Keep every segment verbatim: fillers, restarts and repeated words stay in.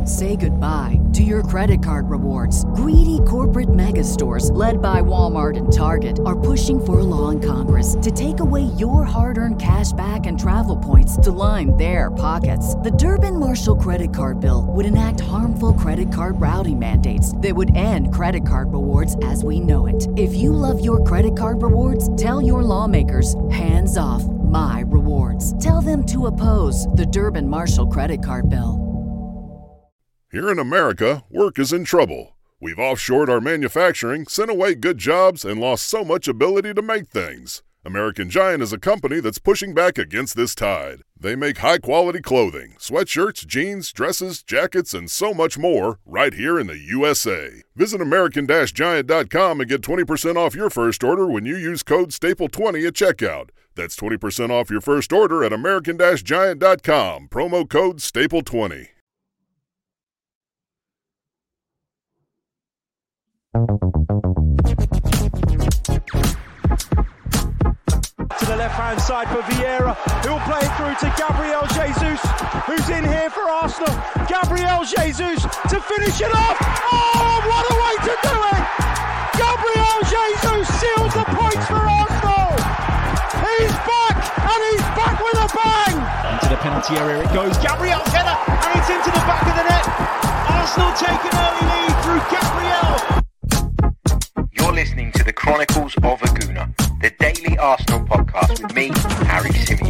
Say goodbye to your credit card rewards. Greedy corporate mega stores, led by Walmart and Target, are pushing for a law in Congress to take away your hard-earned cash back and travel points to line their pockets. The Durbin-Marshall credit card bill would enact harmful credit card routing mandates that would end credit card rewards as we know it. If you love your credit card rewards, tell your lawmakers, hands off my rewards. Tell them to oppose the Durbin-Marshall credit card bill. Here in America, work is in trouble. We've offshored our manufacturing, sent away good jobs, and lost so much ability to make things. American Giant is a company that's pushing back against this tide. They make high-quality clothing, sweatshirts, jeans, dresses, jackets, and so much more right here in the U S A. Visit American Giant dot com and get twenty percent off your first order when you use code staple twenty at checkout. That's twenty percent off your first order at American Giant dot com, promo code staple twenty. To the left-hand side for Vieira, who'll play it through to Gabriel Jesus, who's in here for Arsenal. Gabriel Jesus to finish it off. Oh, what a way to do it! Gabriel Jesus seals the points for Arsenal. He's back, and he's back with a bang. Into the penalty area it goes. Gabriel's header, and it's into the back of the net. Arsenal take an early lead through Gabriel. You're listening to the Chronicles of a Gooner, the daily Arsenal podcast with me, Harry Symeou.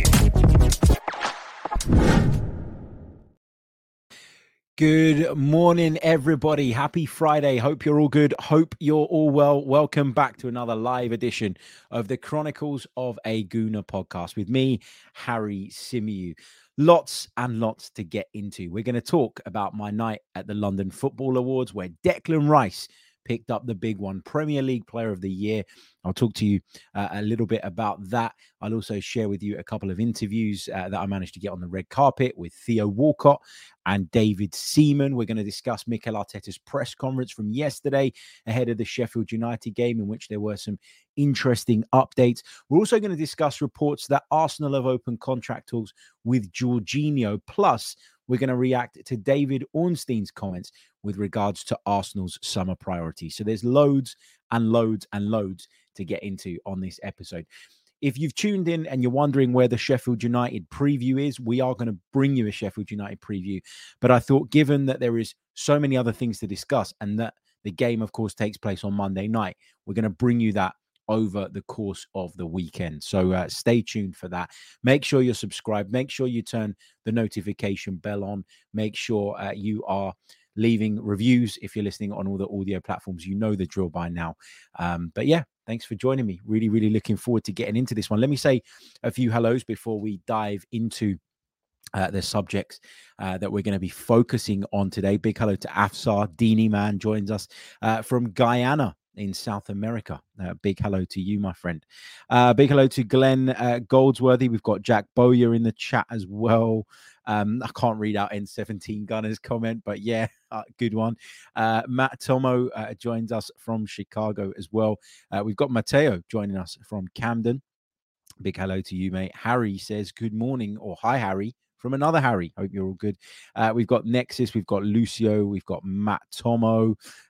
Good morning, everybody. Happy Friday. Hope you're all good. Hope you're all well. Welcome back to another live edition of the Chronicles of a Gooner podcast with me, Harry Symeou. Lots and lots to get into. We're going to talk about my night at the London Football Awards, where Declan Rice picked up the big one, Premier League Player of the Year. I'll talk to you uh, a little bit about that. I'll also share with you a couple of interviews uh, that I managed to get on the red carpet with Theo Walcott and David Seaman. We're going to discuss Mikel Arteta's press conference from yesterday ahead of the Sheffield United game, in which there were some interesting updates. We're also going to discuss reports that Arsenal have opened contract talks with Jorginho. Plus, we're going to react to David Ornstein's comments with regards to Arsenal's summer priorities. So there's loads and loads and loads to get into on this episode. If you've tuned in and you're wondering where the Sheffield United preview is, we are going to bring you a Sheffield United preview. But I thought, given that there is so many other things to discuss and that the game, of course, takes place on Monday night, we're going to bring you that over the course of the weekend. So uh, stay tuned for that. Make sure you're subscribed. Make sure you turn the notification bell on. Make sure uh, you are leaving reviews if you're listening on all the audio platforms. You know the drill by now. Um, but yeah, thanks for joining me. Really, really looking forward to getting into this one. Let me say a few hellos before we dive into Uh, the subjects uh, that we're going to be focusing on today. Big hello to Afsar. Dini Man joins us uh, from Guyana in South America. Uh, big hello to you, my friend. Uh, big hello to Glenn uh, Goldsworthy. We've got Jack Bowyer in the chat as well. Um, I can't read out N seventeen Gunners comment, but yeah, uh, good one. Uh, Matt Tomo uh, joins us from Chicago as well. Uh, we've got Matteo joining us from Camden. Big hello to you, mate. Harry says good morning, or hi, Harry, from another Harry. Hope you're all good. Uh, we've got Nexus, we've got Lucio, we've got Matt Tomo,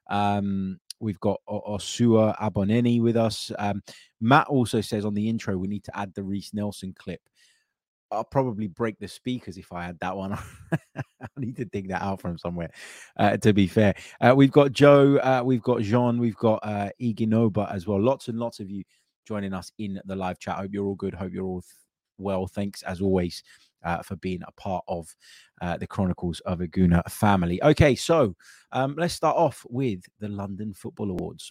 um, we've got o- Osua Aboneni with us. Um, Matt also says on the intro, we need to add the Reece Nelson clip. I'll probably break the speakers if I had that one. I need to dig that out from somewhere, uh, to be fair. Uh, we've got Joe, uh, we've got Jean, we've got uh, Iginoba as well. Lots and lots of you joining us in the live chat. Hope you're all good. Hope you're all th- well. Thanks, as always, uh, for being a part of uh, the Chronicles of a Gooner family. Okay, so um, let's start off with the London Football Awards.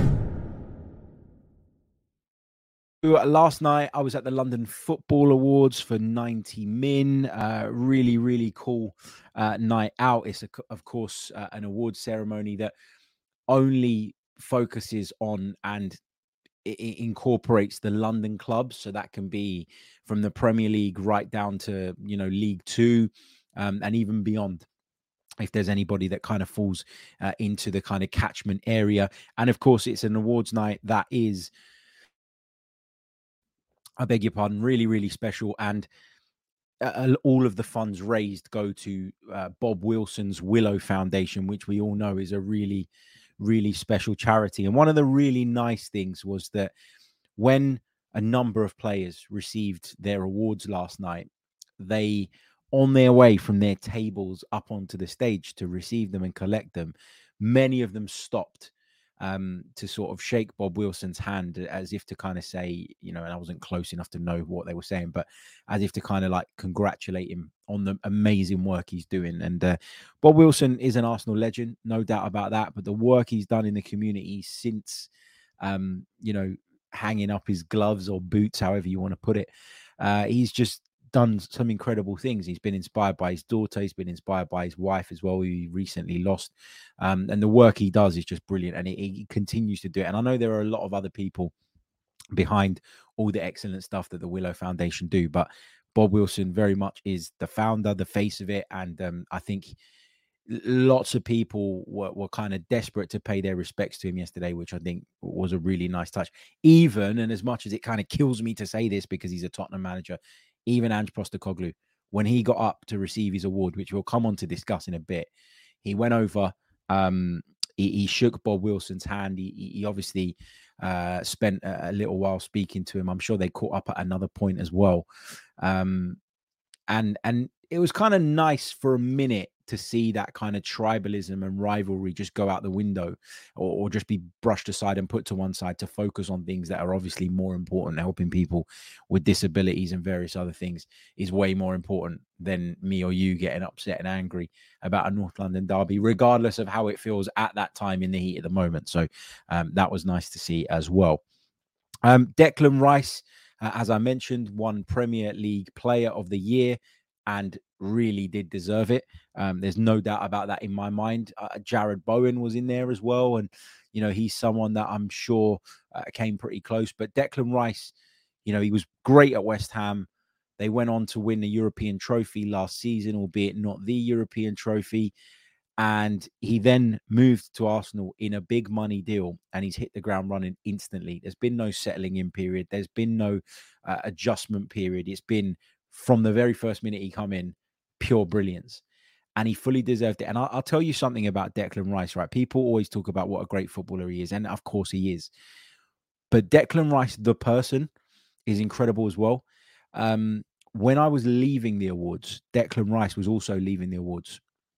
Last night, I was at the London Football Awards for ninety min. Uh, really, really cool uh, night out. It's, a, of course, uh, an awards ceremony that only focuses on and it incorporates the London clubs. So that can be from the Premier League right down to, you know, League Two um, and even beyond, if there's anybody that kind of falls uh, into the kind of catchment area. And of course, it's an awards night that is, I beg your pardon, really, really special. And uh, all of the funds raised go to uh, Bob Wilson's Willow Foundation, which we all know is a really, really special charity. And one of the really nice things was that when a number of players received their awards last night, they, on their way from their tables up onto the stage to receive them and collect them, many of them stopped um, to sort of shake Bob Wilson's hand as if to kind of say, you know, and I wasn't close enough to know what they were saying, but as if to kind of like congratulate him on the amazing work he's doing. And uh, Bob Wilson is an Arsenal legend, no doubt about that. But the work he's done in the community since, um, you know, hanging up his gloves or boots, however you want to put it, uh, he's just done some incredible things. He's been inspired by his daughter. He's been inspired by his wife as well, who he recently lost. Um, and the work he does is just brilliant. And he, he continues to do it. And I know there are a lot of other people behind all the excellent stuff that the Willow Foundation do, but Bob Wilson very much is the founder, the face of it. And um, I think lots of people were, were kind of desperate to pay their respects to him yesterday, which I think was a really nice touch. Even, and as much as it kind of kills me to say this because he's a Tottenham manager, even Ange Postecoglou, when he got up to receive his award, which we'll come on to discuss in a bit, he went over, um, he, he shook Bob Wilson's hand. He, he obviously uh, spent a, a little while speaking to him. I'm sure they caught up at another point as well. Um, and, and it was kind of nice for a minute to see that kind of tribalism and rivalry just go out the window, or, or just be brushed aside and put to one side to focus on things that are obviously more important. Helping people with disabilities and various other things is way more important than me or you getting upset and angry about a North London derby, regardless of how it feels at that time in the heat of the moment. So um, that was nice to see as well. Um, Declan Rice, uh, as I mentioned, won Premier League Player of the Year and really did deserve it. Um, there's no doubt about that in my mind. Uh, Jared Bowen was in there as well. And, you know, he's someone that I'm sure uh, came pretty close. But Declan Rice, you know, he was great at West Ham. They went on to win the European trophy last season, albeit not the European trophy. And he then moved to Arsenal in a big money deal, and he's hit the ground running instantly. There's been no settling in period. There's been no uh, adjustment period. It's been from the very first minute he come in, pure brilliance. And he fully deserved it. And I'll, I'll tell you something about Declan Rice, right? People always talk about what a great footballer he is. And of course he is. But Declan Rice, the person, is incredible as well. Um, when I was leaving the awards, Declan Rice was also leaving the awards.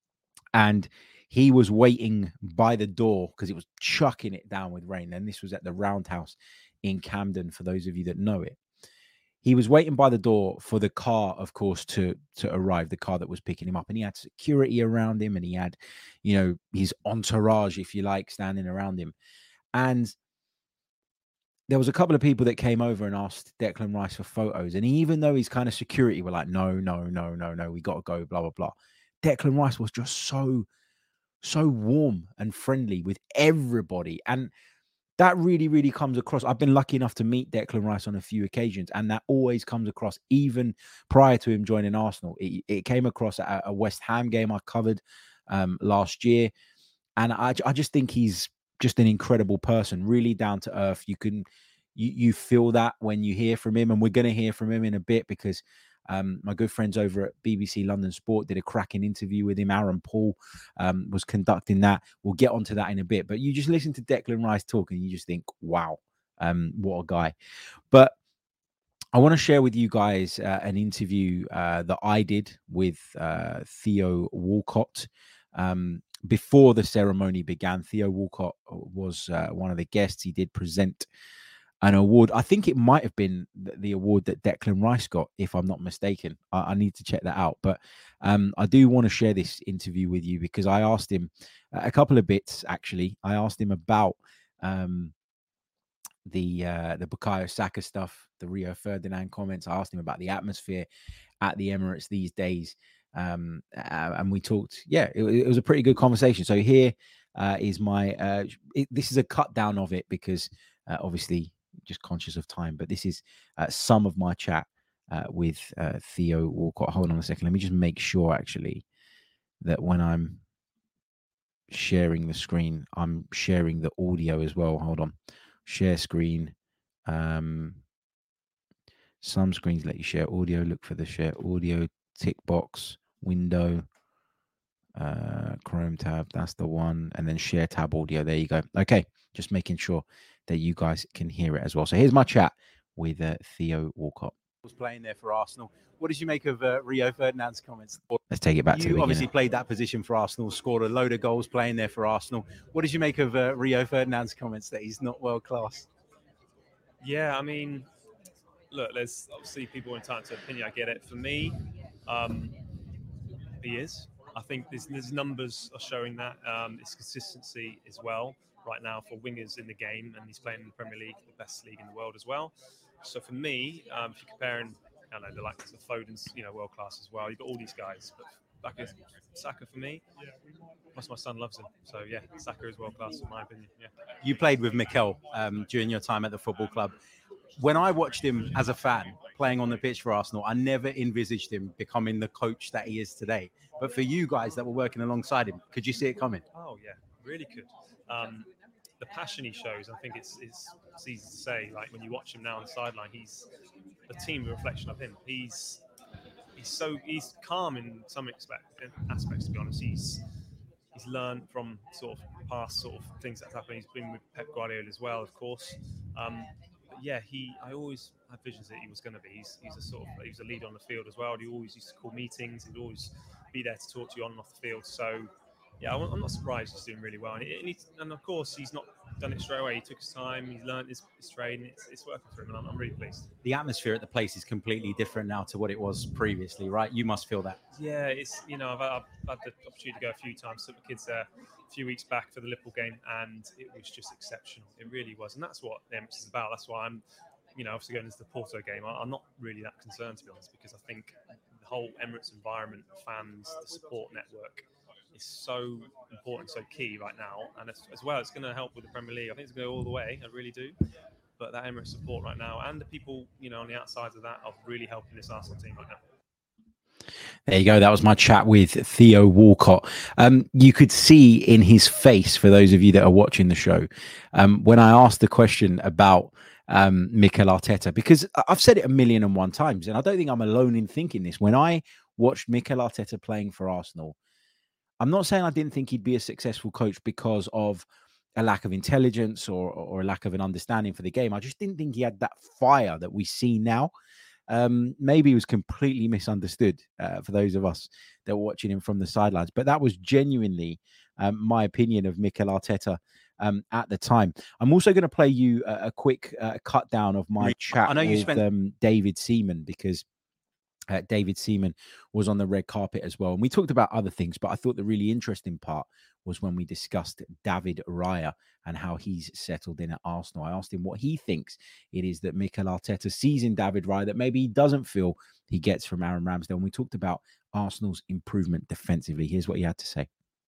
And he was waiting by the door because it was chucking it down with rain. And this was at the Roundhouse in Camden, for those of you that know it. He was waiting by the door for the car, of course, to, to arrive, the car that was picking him up. And he had security around him, and he had, you know, his entourage, if you like, standing around him. And there was a couple of people that came over and asked Declan Rice for photos. And even though he's kind of security were like, no, no, no, no, no, we got to go, blah, blah, blah. Declan Rice was just so, so warm and friendly with everybody. And that really, really comes across. I've been lucky enough to meet Declan Rice on a few occasions, and that always comes across, even prior to him joining Arsenal. It, it came across at a West Ham game I covered um, last year. And I, I just think he's just an incredible person, really down to earth. You can, you, you feel that when you hear from him, and we're going to hear from him in a bit because Um, my good friends over at B B C London Sport did a cracking interview with him. Aaron Paul um, was conducting that. We'll get onto that in a bit. But you just listen to Declan Rice talk and you just think, wow, um, what a guy. But I want to share with you guys uh, an interview uh, that I did with uh, Theo Walcott. Um, before the ceremony began, Theo Walcott was uh, one of the guests. He did present an award. I think it might have been the award that Declan Rice got, if I'm not mistaken. I, I need to check that out. But um, I do want to share this interview with you because I asked him a couple of bits, actually. I asked him about um, the uh, the Bukayo Saka stuff, the Rio Ferdinand comments. I asked him about the atmosphere at the Emirates these days. Um, uh, and we talked, yeah, it, it was a pretty good conversation. So here uh, is my, uh, it, this is a cut down of it because uh, obviously, just conscious of time, but this is uh, some of my chat uh, with uh, Theo Walcott. Hold on a second. Let me just make sure actually that when I'm sharing the screen, I'm sharing the audio as well. Hold on. Share screen. Um, Some screens let you share audio. Look for the share audio tick box window. Uh, Chrome tab, that's the one. And then share tab audio. There you go. Okay, just making sure that you guys can hear it as well. So here's my chat with uh, Theo Walcott. Was playing there for Arsenal. What did you make of uh, Rio Ferdinand's comments? Let's take it back you to the obviously played that position for Arsenal, scored a load of goals playing there for Arsenal. What did you make of uh, Rio Ferdinand's comments that he's not world class? Yeah, I mean, look, there's obviously people entitled to opinion. I get it. For me, um, he is. I think there's, there's numbers are showing that. Um, it's consistency as well right now for wingers in the game, and he's playing in the Premier League, the best league in the world as well. So for me, um, if you're comparing, I don't know, the likes of Foden's, you know, world class as well. You've got all these guys, but back is Saka for me. Plus, my son loves him. So yeah, Saka is world class in my opinion. Yeah. You played with Mikel um, during your time at the football club. When I watched him as a fan playing on the pitch for Arsenal, I never envisaged him becoming the coach that he is today. But for you guys that were working alongside him, could you see it coming? Oh yeah, really could. Um, the passion he shows, I think it's, it's it's easy to say. Like when you watch him now on the sideline, he's a team reflection of him. He's he's so he's calm in some expect, aspects. To be honest, he's he's learned from sort of past sort of things that's happened. He's been with Pep Guardiola as well, of course. Um, but yeah, he I always had visions that he was going to be. He's he's a sort of he was a leader on the field as well. He always used to call meetings. He'd always be there to talk to you on and off the field. So. Yeah, I'm not surprised he's doing really well. And, he, and of course, he's not done it straight away. He took his time. He's learned his, his trade, and it's, it's working for him. And I'm, I'm really pleased. The atmosphere at the place is completely different now to what it was previously, right? You must feel that. Yeah, it's you know I've, I've had the opportunity to go a few times. Took the kids there a few weeks back for the Liverpool game, and it was just exceptional. It really was, and that's what the Emirates is about. That's why I'm, you know, obviously going into the Porto game. I, I'm not really that concerned, to be honest, because I think the whole Emirates environment, the fans, the support network. Is so important, so key right now, and as, as well, it's going to help with the Premier League. I think it's going to go all the way. I really do. But that Emirates support right now, and the people, you know, on the outsides of that, are really helping this Arsenal team right now. There you go. That was my chat with Theo Walcott. Um, you could see in his face, for those of you that are watching the show, um, when I asked the question about um, Mikel Arteta, because I've said it a million and one times, and I don't think I'm alone in thinking this. When I watched Mikel Arteta playing for Arsenal, I'm not saying I didn't think he'd be a successful coach because of a lack of intelligence or, or a lack of an understanding for the game. I just didn't think he had that fire that we see now. Um, maybe he was completely misunderstood uh, for those of us that were watching him from the sidelines. But that was genuinely um, my opinion of Mikel Arteta um, at the time. I'm also going to play you a, a quick uh, cut down of my chat I know you with spent- um, David Seaman, because Uh, David Seaman was on the red carpet as well. And we talked about other things, but I thought the really interesting part was when we discussed David Raya and how he's settled in at Arsenal. I asked him what he thinks it is that Mikel Arteta sees in David Raya that maybe he doesn't feel he gets from Aaron Ramsdale. And we talked about Arsenal's improvement defensively. Here's what he had to say.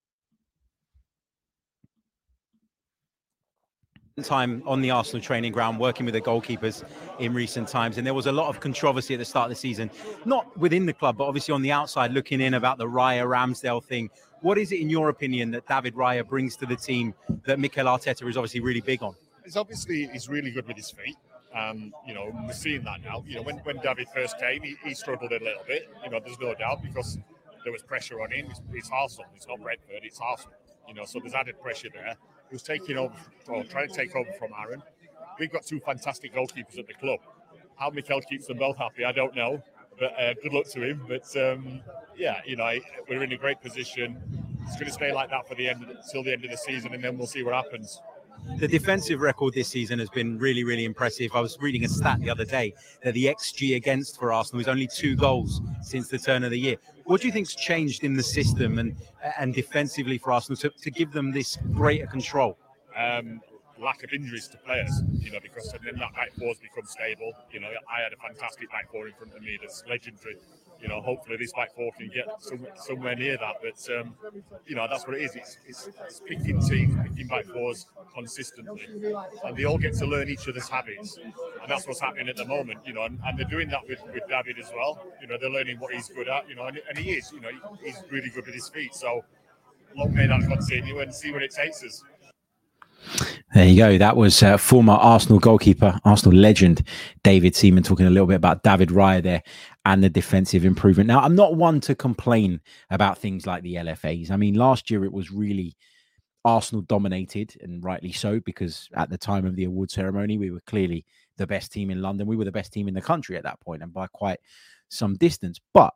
Time on the Arsenal training ground working with the goalkeepers in recent times, and there was a lot of controversy at the start of the season, not within the club but obviously on the outside looking in about the Raya Ramsdale thing. What is it in your opinion that David Raya brings to the team that Mikel Arteta is obviously really big on? It's obviously he's really good with his feet. Um, you know, we're seeing that now. You know, when, when David first came, he, he struggled a little bit. You know, there's no doubt because there was pressure on him. It's, it's Arsenal. It's not Brentford. It's Arsenal. You know, so there's added pressure there. He was taking over, or trying to take over from Aaron. We've got two fantastic goalkeepers at the club. How Mikel keeps them both happy, I don't know. But uh, good luck to him. But um, yeah, you know, we're in a great position. It's going to stay like that for the end of the, till the end of the season, and then we'll see what happens. The defensive record this season has been really, really impressive. I was reading a stat the other day that the X G against for Arsenal is only two goals since the turn of the year. What do you think's changed in the system and and defensively for Arsenal to, to give them this greater control? Um, lack of injuries to players, you know, because then that back four's become stable. You know, I had a fantastic back four in front of me that's legendary. You know, hopefully this back four can get some, somewhere near that. But, um, you know, that's what it is. It's, it's, it's picking teams, picking back fours consistently. And they all get to learn each other's habits. And that's what's happening at the moment, you know. And, and they're doing that with, with David as well. You know, they're learning what he's good at, you know. And, and he is, you know, he, he's really good with his feet. So long may that continue and see where it takes us. There you go. That was uh, former Arsenal goalkeeper, Arsenal legend, David Seaman, talking a little bit about David Raya there and the defensive improvement. Now, I'm not one to complain about things like the L F As. I mean, last year it was really Arsenal dominated, and rightly so, because at the time of the award ceremony, we were clearly the best team in London. We were the best team in the country at that point, and by quite some distance. But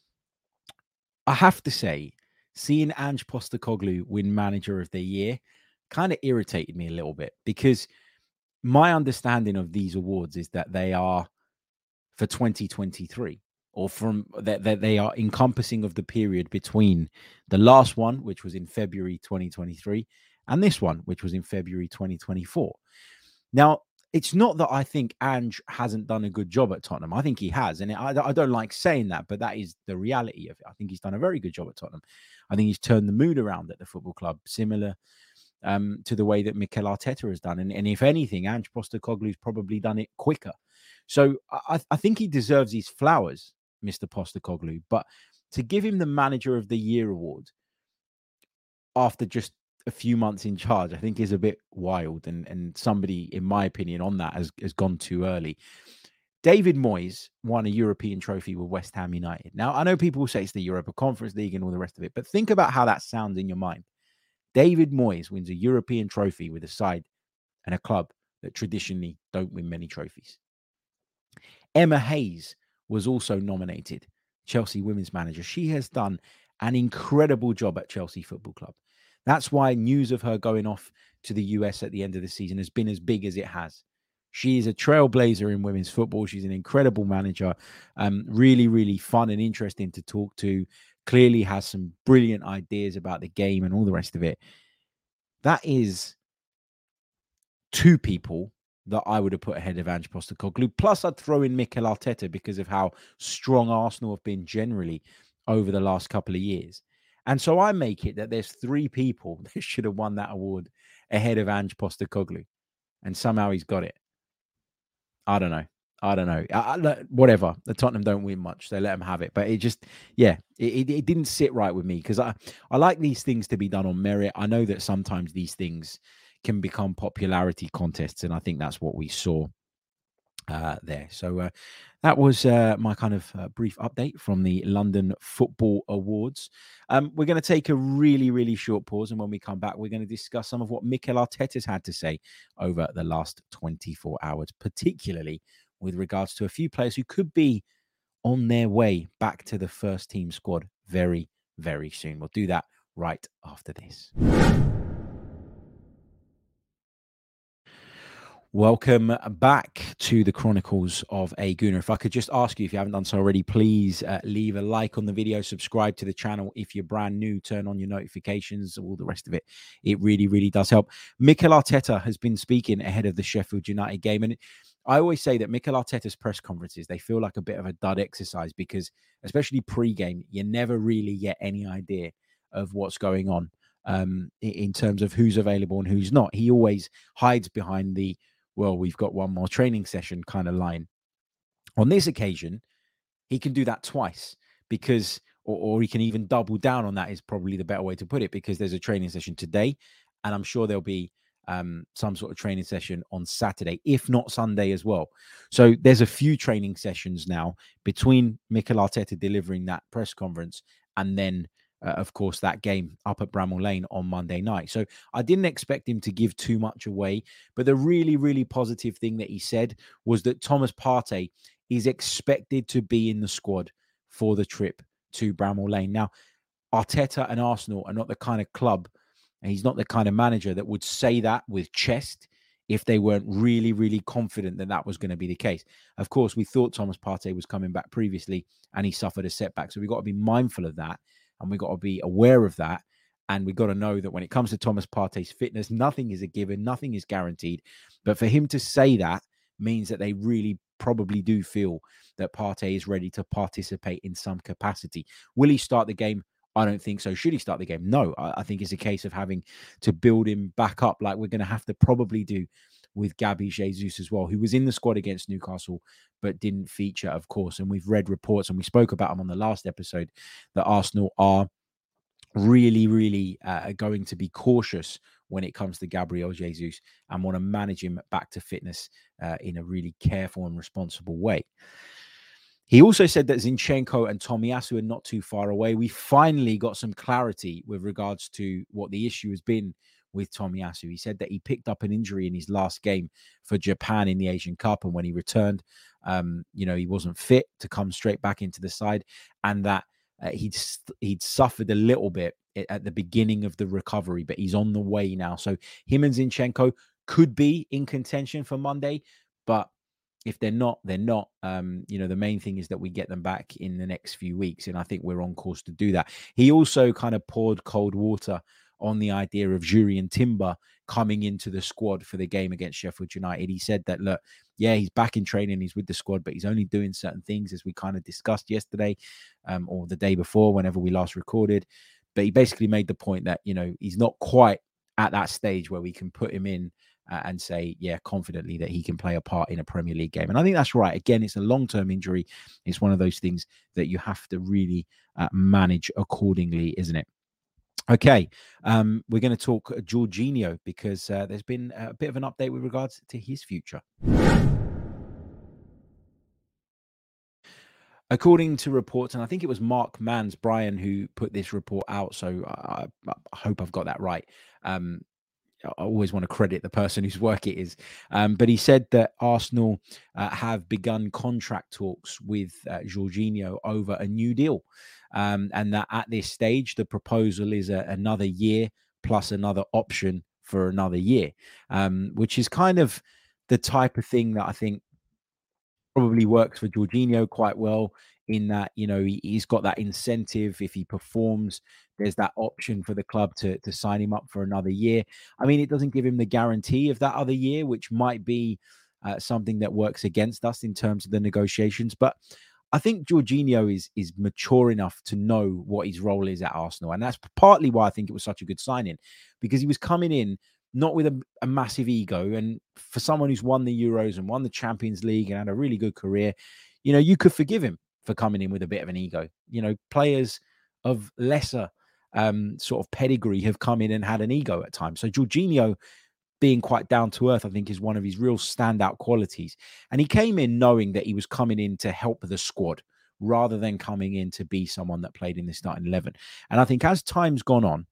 I have to say, seeing Ange Postecoglou win Manager of the Year kind of irritated me a little bit, because my understanding of these awards is that they are for twenty twenty-three, or from that, that they are encompassing of the period between the last one, which was in February twenty twenty-three, and this one, which was in February twenty twenty-four. Now, it's not that I think Ange hasn't done a good job at Tottenham. I think he has. And I, I don't like saying that, but that is the reality of it. I think he's done a very good job at Tottenham. I think he's turned the mood around at the football club, similar um, to the way that Mikel Arteta has done. And, and if anything, Ange Postecoglou's probably done it quicker. So I, I think he deserves his flowers, Mister Postecoglou. But to give him the Manager of the Year award after just a few months in charge, I think is a bit wild. And, and somebody, in my opinion, on that has, has gone too early. David Moyes won a European trophy with West Ham United. Now, I know people will say it's the Europa Conference League and all the rest of it, but think about how that sounds in your mind. David Moyes wins a European trophy with a side and a club that traditionally don't win many trophies. Emma Hayes was also nominated, Chelsea women's manager. She has done an incredible job at Chelsea Football Club. That's why news of her going off to the U S at the end of the season has been as big as it has. She is a trailblazer in women's football. She's an incredible manager, um, really, really fun and interesting to talk to. Clearly has some brilliant ideas about the game and all the rest of it. That is two people that I would have put ahead of Ange Postecoglou. Plus, I'd throw in Mikel Arteta because of how strong Arsenal have been generally over the last couple of years. And so I make it that there's three people that should have won that award ahead of Ange Postecoglou. And somehow he's got it. I don't know. I don't know. I, I, whatever. The Tottenham don't win much. They let them have it. But it just, yeah, it, it, it didn't sit right with me, because I, I like these things to be done on merit. I know that sometimes these things can become popularity contests, and I think that's what we saw uh, there. So uh, that was uh, my kind of uh, brief update from the London Football Awards. Um, we're going to take a really, really short pause, and when we come back, we're going to discuss some of what Mikel Arteta's had to say over the last twenty-four hours, particularly with regards to a few players who could be on their way back to the first team squad very, very soon. We'll do that right after this. Welcome back to the Chronicles of a Gooner. If I could just ask you, if you haven't done so already, please uh, leave a like on the video, subscribe to the channel. If you're brand new, turn on your notifications, all the rest of it. It really, really does help. Mikel Arteta has been speaking ahead of the Sheffield United game. And I always say that Mikel Arteta's press conferences, they feel like a bit of a dud exercise, because especially pre-game, you never really get any idea of what's going on um, in terms of who's available and who's not. He always hides behind the, well, we've got one more training session kind of line. On this occasion, he can do that twice, because, or, or he can even double down on that, is probably the better way to put it, because there's a training session today, and I'm sure there'll be um, some sort of training session on Saturday, if not Sunday as well. So there's a few training sessions now between Mikel Arteta delivering that press conference and then Uh, of course, that game up at Bramall Lane on Monday night. So I didn't expect him to give too much away. But the really, really positive thing that he said was that Thomas Partey is expected to be in the squad for the trip to Bramall Lane. Now, Arteta and Arsenal are not the kind of club, and he's not the kind of manager that would say that with chest if they weren't really, really confident that that was going to be the case. Of course, we thought Thomas Partey was coming back previously, and he suffered a setback. So we've got to be mindful of that. And we've got to be aware of that. And we've got to know that when it comes to Thomas Partey's fitness, nothing is a given, nothing is guaranteed. But for him to say that means that they really probably do feel that Partey is ready to participate in some capacity. Will he start the game? I don't think so. Should he start the game? No. I, I think it's a case of having to build him back up, like we're going to have to probably do with Gabby Jesus as well, who was in the squad against Newcastle, but didn't feature, of course. And we've read reports, and we spoke about them on the last episode, that Arsenal are really, really uh, going to be cautious when it comes to Gabriel Jesus and want to manage him back to fitness uh, in a really careful and responsible way. He also said that Zinchenko and Tomiyasu are not too far away. We finally got some clarity with regards to what the issue has been with Tomiyasu. He said that he picked up an injury in his last game for Japan in the Asian Cup, and when he returned, um, you know, he wasn't fit to come straight back into the side, and that uh, he'd he'd suffered a little bit at the beginning of the recovery, but he's on the way now. So him and Zinchenko could be in contention for Monday, but if they're not, they're not. Um, you know, the main thing is that we get them back in the next few weeks, and I think we're on course to do that. He also kind of poured cold water on the idea of Jurrien Timber coming into the squad for the game against Sheffield United. He said that, look, yeah, he's back in training, he's with the squad, but he's only doing certain things, as we kind of discussed yesterday um, or the day before, whenever we last recorded. But he basically made the point that, you know, he's not quite at that stage where we can put him in Uh, and say, yeah, confidently that he can play a part in a Premier League game. And I think that's right. Again, it's a long-term injury. It's one of those things that you have to really uh, manage accordingly, isn't it? Okay, um, we're going to talk Jorginho because uh, there's been a bit of an update with regards to his future. According to reports, and I think it was Mark Mans, Brian, who put this report out, so I, I hope I've got that right. Um, I always want to credit the person whose work it is. Um, but he said that Arsenal uh, have begun contract talks with uh, Jorginho over a new deal. Um, and that at this stage, the proposal is a, another year plus another option for another year, um, which is kind of the type of thing that I think probably works for Jorginho quite well, in that, you know, he, he's got that incentive. If he performs, there's that option for the club to, to sign him up for another year. I mean, it doesn't give him the guarantee of that other year, which might be uh, something that works against us in terms of the negotiations. But I think Jorginho is, is mature enough to know what his role is at Arsenal. And that's partly why I think it was such a good signing, because he was coming in not with a, a massive ego. And for someone who's won the Euros and won the Champions League and had a really good career, you know, you could forgive him for coming in with a bit of an ego. You know, players of lesser um, sort of pedigree have come in and had an ego at times. So Jorginho being quite down to earth, I think, is one of his real standout qualities. And he came in knowing that he was coming in to help the squad rather than coming in to be someone that played in the starting eleven. And I think as time's gone on,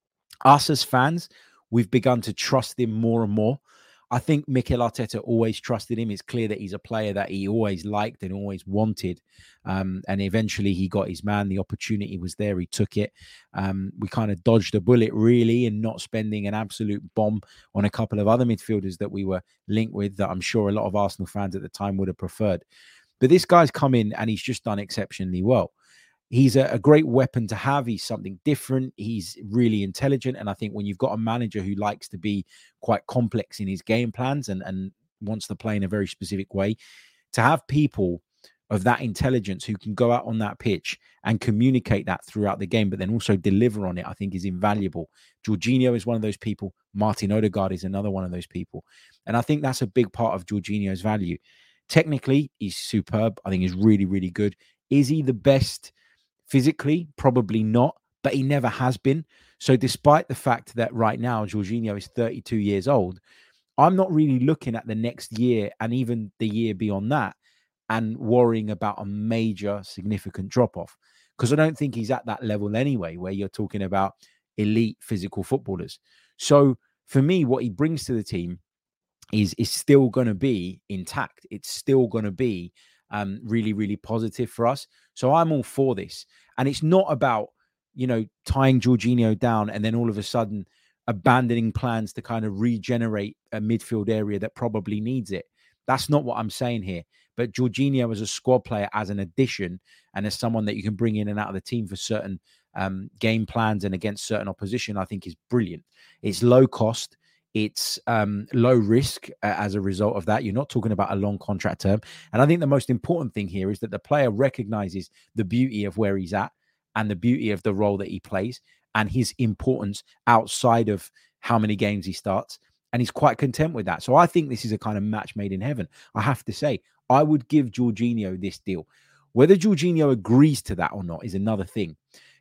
us as fans, we've begun to trust him more and more. I think Mikel Arteta always trusted him. It's clear that he's a player that he always liked and always wanted. Um, and eventually he got his man. The opportunity was there. He took it. Um, we kind of dodged a bullet, really, in not spending an absolute bomb on a couple of other midfielders that we were linked with that I'm sure a lot of Arsenal fans at the time would have preferred. But this guy's come in and he's just done exceptionally well. He's a, a great weapon to have. He's something different. He's really intelligent. And I think when you've got a manager who likes to be quite complex in his game plans and, and wants to play in a very specific way, to have people of that intelligence who can go out on that pitch and communicate that throughout the game, but then also deliver on it, I think is invaluable. Jorginho is one of those people. Martin Odegaard is another one of those people. And I think that's a big part of Jorginho's value. Technically, he's superb. I think he's really, really good. Is he the best physically? Probably not, but he never has been. So despite the fact that right now Jorginho is thirty-two years old, I'm not really looking at the next year and even the year beyond that and worrying about a major significant drop-off, because I don't think he's at that level anyway, where you're talking about elite physical footballers. So for me, what he brings to the team is, is still going to be intact. It's still going to be um, really, really positive for us. So I'm all for this. And it's not about, you know, tying Jorginho down and then all of a sudden abandoning plans to kind of regenerate a midfield area that probably needs it. That's not what I'm saying here. But Jorginho as a squad player, as an addition, and as someone that you can bring in and out of the team for certain um, game plans and against certain opposition, I think is brilliant. It's low cost. It's um, low risk uh, as a result of that. You're not talking about a long contract term. And I think the most important thing here is that the player recognizes the beauty of where he's at and the beauty of the role that he plays and his importance outside of how many games he starts. And he's quite content with that. So I think this is a kind of match made in heaven. I have to say, I would give Jorginho this deal. Whether Jorginho agrees to that or not is another thing.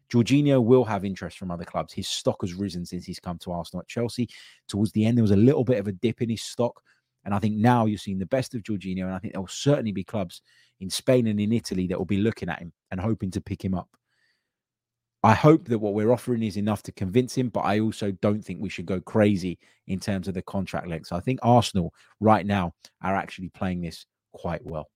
Jorginho will have interest from other clubs. His stock has risen since he's come to Arsenal. At Chelsea, towards the end, there was a little bit of a dip in his stock. And I think now you're seeing the best of Jorginho. And I think there will certainly be clubs in Spain and in Italy that will be looking at him and hoping to pick him up. I hope that what we're offering is enough to convince him, but I also don't think we should go crazy in terms of the contract length. So I think Arsenal right now are actually playing this quite well.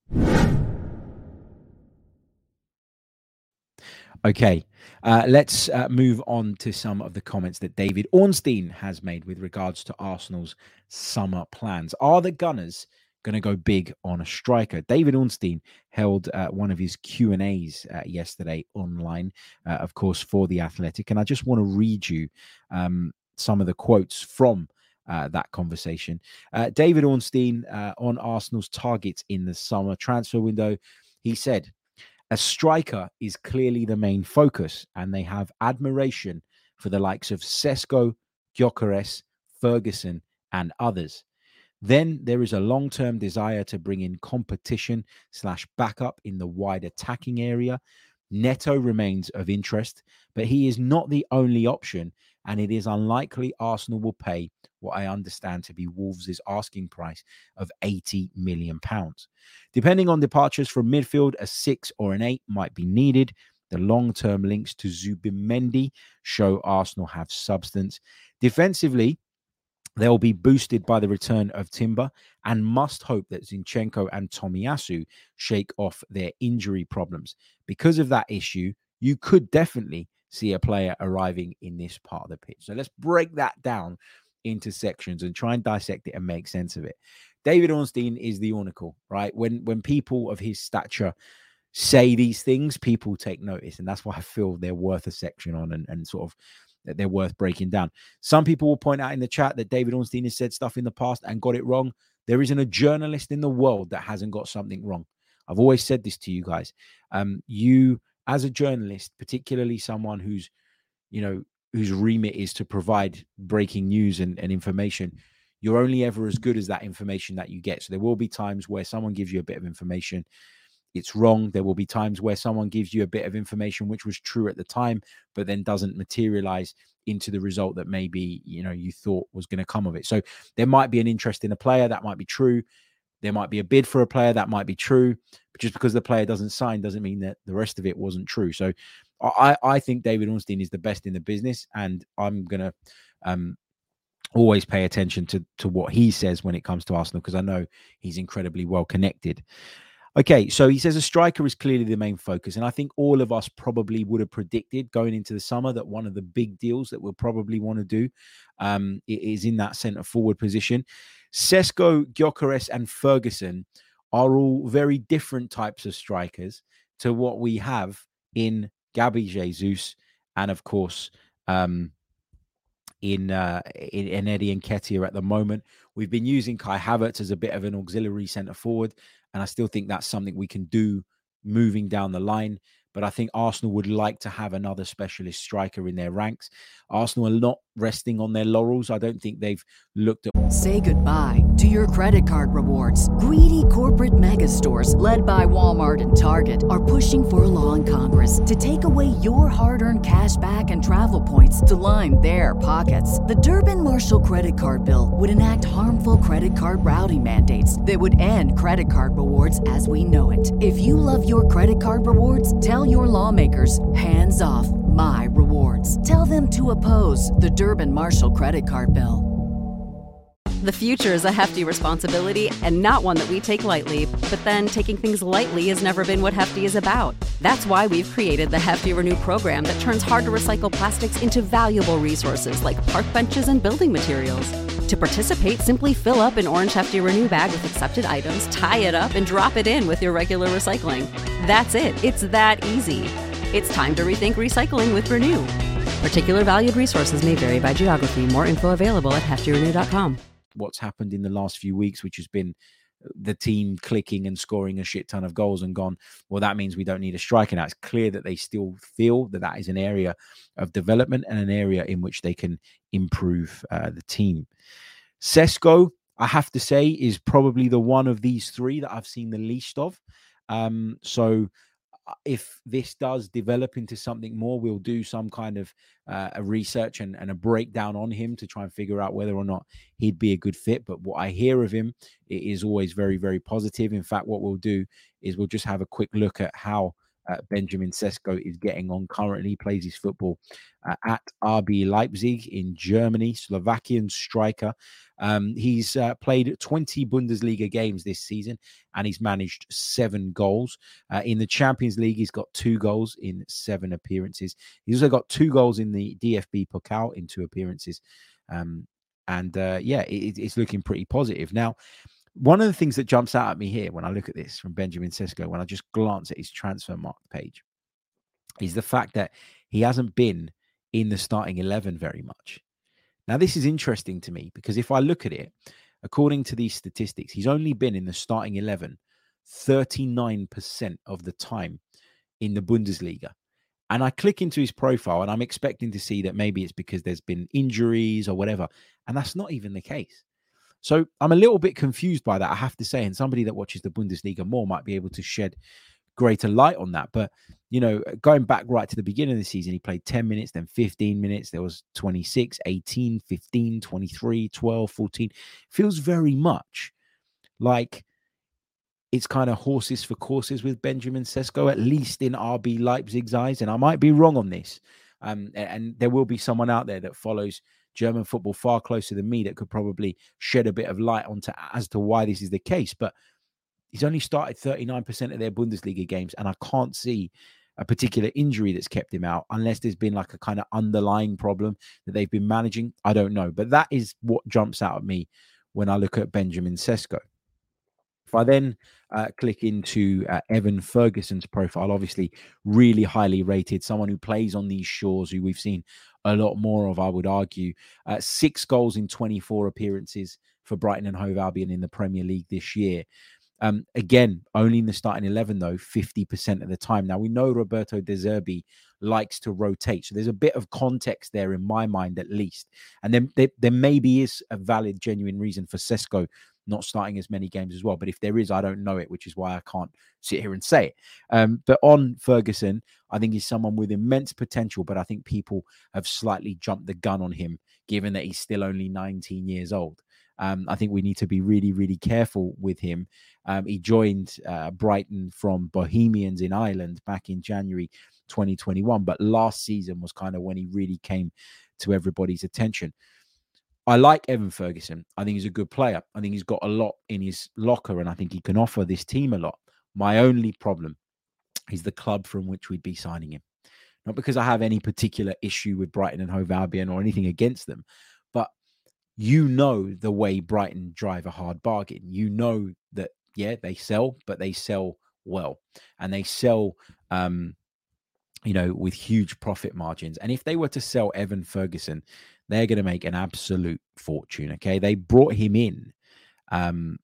Okay, uh, let's uh, move on to some of the comments that David Ornstein has made with regards to Arsenal's summer plans. Are the Gunners going to go big on a striker? David Ornstein held uh, one of his Q and A's uh, yesterday online, uh, of course, for The Athletic. And I just want to read you um, some of the quotes from uh, that conversation. Uh, David Ornstein uh, on Arsenal's targets in the summer transfer window. He said, a striker is clearly the main focus, and they have admiration for the likes of Sesko, Gyökeres, Ferguson, and others. Then there is a long-term desire to bring in competition slash backup in the wide attacking area. Neto remains of interest, but he is not the only option, and it is unlikely Arsenal will pay what I understand to be Wolves' asking price of eighty million pounds. Depending on departures from midfield, a six or an eight might be needed. The long-term links to Zubimendi show Arsenal have substance. Defensively, they'll be boosted by the return of Timber and must hope that Zinchenko and Tomiyasu shake off their injury problems. Because of that issue, you could definitely see a player arriving in this part of the pitch. So let's break that down into sections and try and dissect it and make sense of it. David Ornstein is the oracle, right? When when people of his stature say these things, people take notice. And that's why I feel they're worth a section on and, and sort of that they're worth breaking down. Some people will point out in the chat that David Ornstein has said stuff in the past and got it wrong. There isn't a journalist in the world that hasn't got something wrong. I've always said this to you guys. Um, you, as a journalist, particularly someone who's, you know, whose remit is to provide breaking news and, and information, you're only ever as good as that information that you get. So there will be times where someone gives you a bit of information, it's wrong. There will be times where someone gives you a bit of information which was true at the time, but then doesn't materialize into the result that maybe, you know, you thought was going to come of it. So there might be an interest in a player that might be true. There might be a bid for a player that might be true, but just because the player doesn't sign doesn't mean that the rest of it wasn't true. So I, I think David Ornstein is the best in the business, and I'm going to um, always pay attention to, to what he says when it comes to Arsenal, because I know he's incredibly well connected. Okay, so he says a striker is clearly the main focus, and I think all of us probably would have predicted going into the summer that one of the big deals that we'll probably want to do um, is in that centre forward position. Sesko, Gyökeres, and Ferguson are all very different types of strikers to what we have in Gabi Jesus and, of course, um, in, uh, in in Eddie Nketiah at the moment. We've been using Kai Havertz as a bit of an auxiliary centre forward, and I still think that's something we can do moving down the line. But I think Arsenal would like to have another specialist striker in their ranks. Arsenal are not resting on their laurels. I don't think they've looked at... Say goodbye to your credit card rewards. Greedy corporate mega stores, led by Walmart and Target, are pushing for a law in Congress to take away your hard-earned cash back and travel points to line their pockets. The Durbin-Marshall credit card bill would enact harmful credit card routing mandates that would end credit card rewards as we know it. If you love your credit card rewards, tell your lawmakers, hands off my rewards. Tell them to oppose the Durbin-Marshall credit card bill. The future is a hefty responsibility and not one that we take lightly. But then taking things lightly has never been what Hefty is about. That's why we've created the Hefty Renew program that turns hard to recycle plastics into valuable resources like park benches and building materials. To participate, simply fill up an orange Hefty Renew bag with accepted items, tie it up, and drop it in with your regular recycling. That's it. It's that easy. It's time to rethink recycling with Renew. Particular valued resources may vary by geography. More info available at hefty renew dot com. What's happened in the last few weeks, which has been the team clicking and scoring a shit ton of goals and gone, well, that means we don't need a striker now. It's clear that they still feel that that is an area of development and an area in which they can improve uh, the team. Sesko, I have to say, is probably the one of these three that I've seen the least of. Um, so if this does develop into something more, we'll do some kind of uh, a research and, and a breakdown on him to try and figure out whether or not he'd be a good fit. But what I hear of him, it is always very, very positive. In fact, what we'll do is we'll just have a quick look at how uh, Benjamin Sesko is getting on currently. He plays his football uh, at R B Leipzig in Germany, Slovakian striker. Um, he's uh, played twenty Bundesliga games this season, and he's managed seven goals. Uh, in the Champions League, he's got two goals in seven appearances. He's also got two goals in the D F B Pokal in two appearances. Um, and uh, yeah, it, it's looking pretty positive. Now, one of the things that jumps out at me here when I look at this from Benjamin Sesko, when I just glance at his transfer market page, is the fact that he hasn't been in the starting eleven very much. Now, this is interesting to me because if I look at it, according to these statistics, he's only been in the starting eleven thirty-nine percent of the time in the Bundesliga. And I click into his profile and I'm expecting to see that maybe it's because there's been injuries or whatever. And that's not even the case. So I'm a little bit confused by that, I have to say. And somebody that watches the Bundesliga more might be able to shed greater light on that. But, you know, going back right to the beginning of the season, he played ten minutes, then fifteen minutes. There was twenty-six, eighteen, fifteen, twenty-three, twelve, fourteen. Feels very much like it's kind of horses for courses with Benjamin Sesko, at least in R B Leipzig's eyes. And I might be wrong on this. Um, and there will be someone out there that follows German football far closer than me that could probably shed a bit of light onto as to why this is the case. But he's only started thirty-nine percent of their Bundesliga games, and I can't see a particular injury that's kept him out unless there's been like a kind of underlying problem that they've been managing. I don't know. But that is what jumps out at me when I look at Benjamin Sesko. If I then uh, click into uh, Evan Ferguson's profile, obviously really highly rated, someone who plays on these shores, who we've seen a lot more of, I would argue. Uh, six goals in twenty-four appearances for Brighton and Hove Albion in the Premier League this year. Um, again, only in the starting eleven, though, fifty percent of the time. Now, we know Roberto De Zerbi likes to rotate. So there's a bit of context there in my mind, at least. And then there, there maybe is a valid, genuine reason for Sesko not starting as many games as well. But if there is, I don't know it, which is why I can't sit here and say it. Um, but on Ferguson, I think he's someone with immense potential, but I think people have slightly jumped the gun on him, given that he's still only nineteen years old. Um, I think we need to be really, really careful with him. Um, he joined uh, Brighton from Bohemians in Ireland back in January twenty twenty-one, but last season was kind of when he really came to everybody's attention. I like Evan Ferguson. I think he's a good player. I think he's got a lot in his locker, and I think he can offer this team a lot. My only problem is the club from which we'd be signing him. Not because I have any particular issue with Brighton and Hove Albion or anything against them, but you know the way Brighton drive a hard bargain. You know that, yeah, they sell, but they sell well. And they sell, um, you know, with huge profit margins. And if they were to sell Evan Ferguson, they're going to make an absolute fortune, okay? They brought him in um,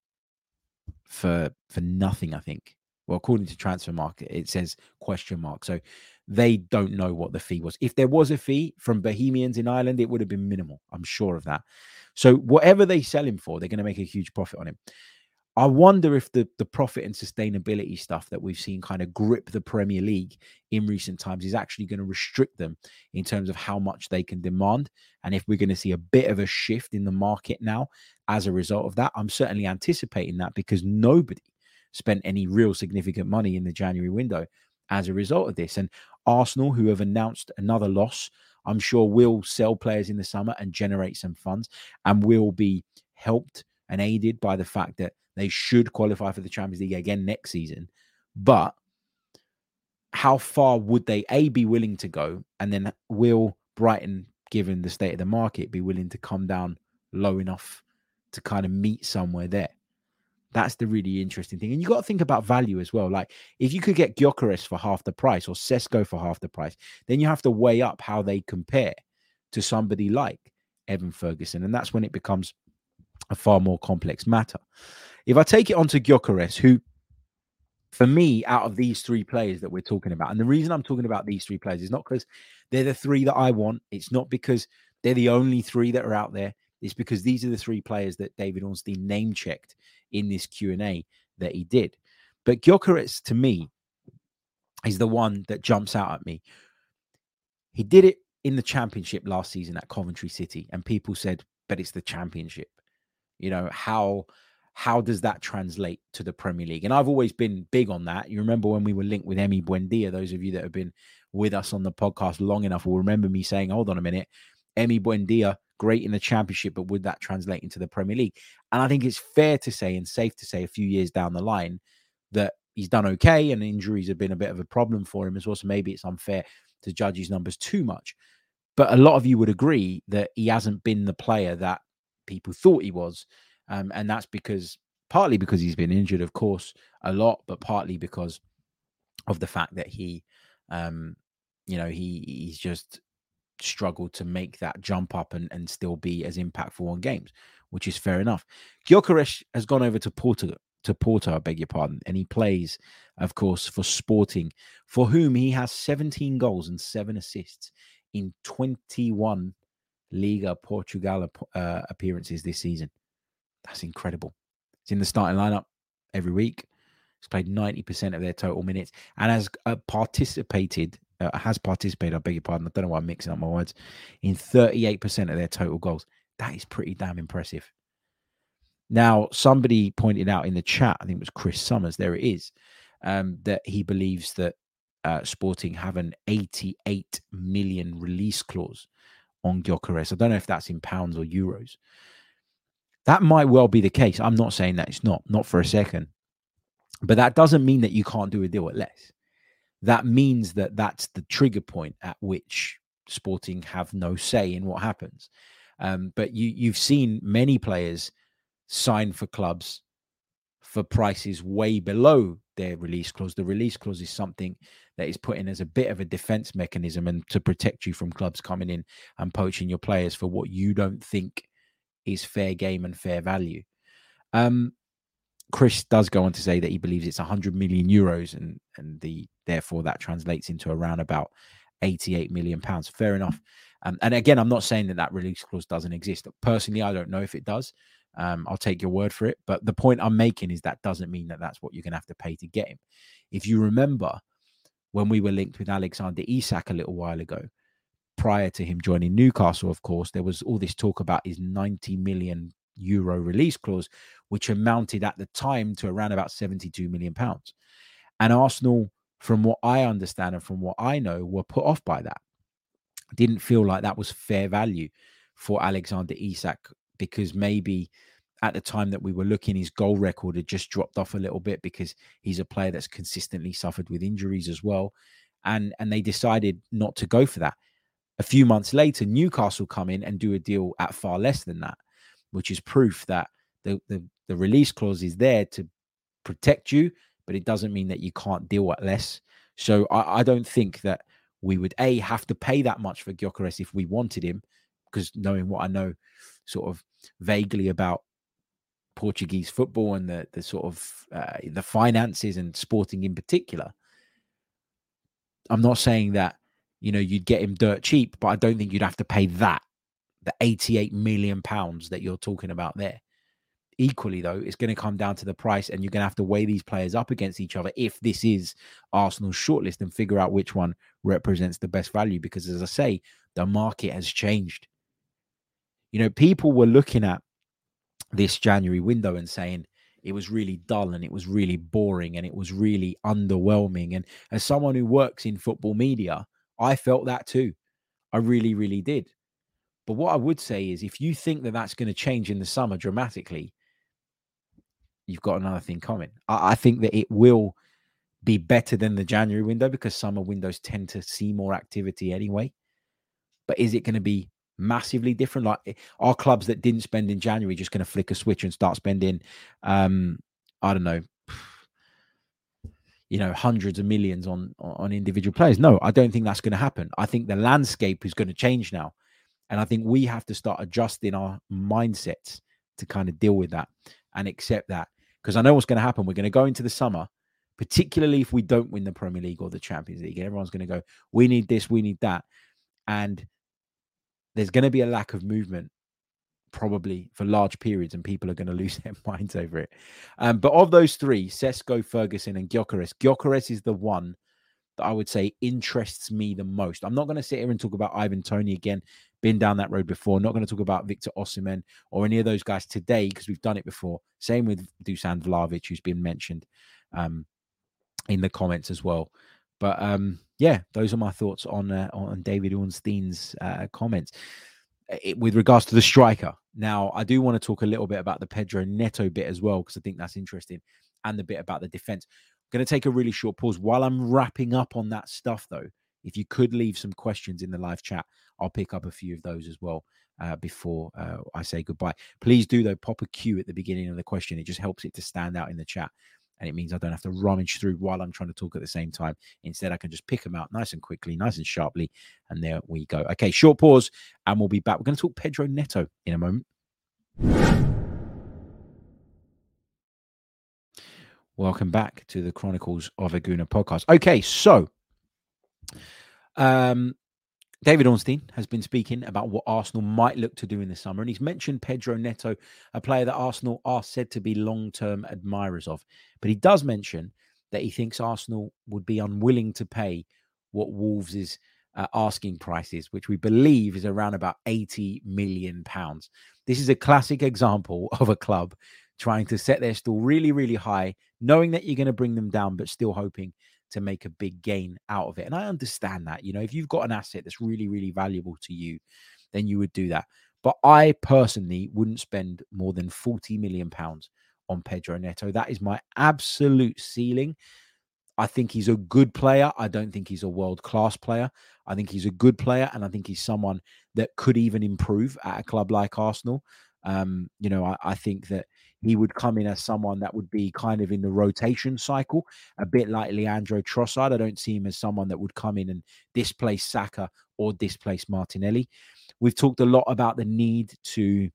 for for nothing, I think. Well, according to Transfer Market, it says question mark. So they don't know what the fee was. If there was a fee from Bohemians in Ireland, it would have been minimal. I'm sure of that. So whatever they sell him for, they're going to make a huge profit on him. I wonder if the, the profit and sustainability stuff that we've seen kind of grip the Premier League in recent times is actually going to restrict them in terms of how much they can demand. And if we're going to see a bit of a shift in the market now as a result of that, I'm certainly anticipating that, because nobody spent any real significant money in the January window as a result of this. And Arsenal, who have announced another loss, I'm sure will sell players in the summer and generate some funds, and will be helped and aided by the fact that they should qualify for the Champions League again next season. But how far would they, A, be willing to go? And then will Brighton, given the state of the market, be willing to come down low enough to kind of meet somewhere there? That's the really interesting thing. And you got to think about value as well. Like, if you could get Gyökeres for half the price or Sesko for half the price, then you have to weigh up how they compare to somebody like Evan Ferguson. And that's when it becomes a far more complex matter. If I take it on to Gyökeres, who, for me, out of these three players that we're talking about, and the reason I'm talking about these three players is not because they're the three that I want. It's not because they're the only three that are out there. It's because these are the three players that David Ornstein name-checked in this Q and A that he did. But Gyökeres, to me, is the one that jumps out at me. He did it in the Championship last season at Coventry City, and people said, but it's the Championship. You know, how how does that translate to the Premier League? And I've always been big on that. You remember when we were linked with Emi Buendia, those of you that have been with us on the podcast long enough will remember me saying, hold on a minute, Emi Buendia, great in the Championship, but would that translate into the Premier League? And I think it's fair to say and safe to say a few years down the line that he's done okay, and injuries have been a bit of a problem for him as well. So maybe it's unfair to judge his numbers too much. But a lot of you would agree that he hasn't been the player that people thought he was. Um, and that's because, partly because he's been injured, of course, a lot, but partly because of the fact that he, um, you know, he he's just struggled to make that jump up and, and still be as impactful on games, which is fair enough. Gyökeres has gone over to Porto, to Porto, I beg your pardon, and he plays, of course, for Sporting, for whom he has seventeen goals and seven assists in twenty-one Liga Portugal uh, appearances this season. That's incredible. He's in the starting lineup every week. He's played ninety percent of their total minutes and has uh, participated, uh, has participated, I beg your pardon, I don't know why I'm mixing up my words, in thirty-eight percent of their total goals. That is pretty damn impressive. Now, somebody pointed out in the chat, I think it was Chris Summers, there it is, um, that he believes that uh, Sporting have an eighty-eight million release clause on Gyökeres. I don't know if that's in pounds or euros. That might well be the case. I'm not saying that it's not, not for a second. But that doesn't mean that you can't do a deal at less. That means that that's the trigger point at which Sporting have no say in what happens. Um, but you, you've seen many players sign for clubs for prices way below their release clause. The release clause is something that is put in as a bit of a defense mechanism and to protect you from clubs coming in and poaching your players for what you don't think is fair game and fair value. Um, Chris does go on to say that he believes it's one hundred million euros and, and the therefore that translates into around about eighty-eight million pounds. Fair enough. Um, and again, I'm not saying that that release clause doesn't exist. Personally, I don't know if it does. Um, I'll take your word for it. But the point I'm making is that doesn't mean that that's what you're going to have to pay to get him. If you remember when we were linked with Alexander Isak a little while ago, prior to him joining Newcastle, of course, there was all this talk about his ninety million euro release clause, which amounted at the time to around about seventy-two million pounds. And Arsenal, from what I understand and from what I know, were put off by that. Didn't feel like that was fair value for Alexander Isak because maybe at the time that we were looking, his goal record had just dropped off a little bit because he's a player that's consistently suffered with injuries as well. And, and they decided not to go for that. A few months later, Newcastle come in and do a deal at far less than that, which is proof that the, the, the release clause is there to protect you, but it doesn't mean that you can't deal at less. So I, I don't think that we would, A, have to pay that much for Gyökeres if we wanted him, because knowing what I know sort of vaguely about Portuguese football and the, the sort of uh, the finances and Sporting in particular, I'm not saying that, you know, you'd get him dirt cheap, but I don't think you'd have to pay that, the eighty-eight million pounds that you're talking about there. Equally, though, it's going to come down to the price, and you're going to have to weigh these players up against each other if this is Arsenal's shortlist and figure out which one represents the best value. Because, as I say, the market has changed. You know, people were looking at this January window and saying it was really dull and it was really boring and it was really underwhelming. And as someone who works in football media, I felt that too. I really, really did. But what I would say is if you think that that's going to change in the summer dramatically, you've got another thing coming. I, I think that it will be better than the January window because summer windows tend to see more activity anyway. But is it going to be massively different? Like, are clubs that didn't spend in January just going to flick a switch and start spending, um, I don't know, you know, hundreds of millions on, on individual players? No, I don't think that's going to happen. I think the landscape is going to change now. And I think we have to start adjusting our mindsets to kind of deal with that and accept that. Because I know what's going to happen. We're going to go into the summer, particularly if we don't win the Premier League or the Champions League. And everyone's going to go, we need this, we need that. And there's going to be a lack of movement probably for large periods, and people are going to lose their minds over it. Um, but of those three, Sesko, Ferguson and Gyökeres, Gyökeres is the one that I would say interests me the most. I'm not going to sit here and talk about Ivan Toney again. Been down that road before. Not going to talk about Victor Osimhen or any of those guys today because we've done it before. Same with Dusan Vlahovic, who's been mentioned um, in the comments as well. But um, yeah, those are my thoughts on uh, on David Ornstein's uh, comments. It, with regards to the striker. Now, I do want to talk a little bit about the Pedro Neto bit as well, because I think that's interesting, and the bit about the defense. I'm going to take a really short pause. While I'm wrapping up on that stuff, though, if you could leave some questions in the live chat, I'll pick up a few of those as well uh, before uh, I say goodbye. Please do, though, pop a Q at the beginning of the question. It just helps it to stand out in the chat. And it means I don't have to rummage through while I'm trying to talk at the same time. Instead, I can just pick them out nice and quickly, nice and sharply. And there we go. Okay, short pause, and we'll be back. We're going to talk Pedro Neto in a moment. Welcome back to the Chronicles of a Gooner podcast. Okay, so um, David Ornstein has been speaking about what Arsenal might look to do in the summer, and he's mentioned Pedro Neto, a player that Arsenal are said to be long-term admirers of. But he does mention that he thinks Arsenal would be unwilling to pay what Wolves' uh, asking price is, which we believe is around about eighty million pounds. This is a classic example of a club trying to set their stall really, really high, knowing that you're going to bring them down, but still hoping to make a big gain out of it. And I understand that. You know, if you've got an asset that's really, really valuable to you, then you would do that. But I personally wouldn't spend more than forty million pounds on Pedro Neto. That is my absolute ceiling. I think he's a good player. I don't think he's a world-class player. I think he's a good player, and I think he's someone that could even improve at a club like Arsenal. Um, you know, I, I think that he would come in as someone that would be kind of in the rotation cycle, a bit like Leandro Trossard. I don't see him as someone that would come in and displace Saka or displace Martinelli. We've talked a lot about the need to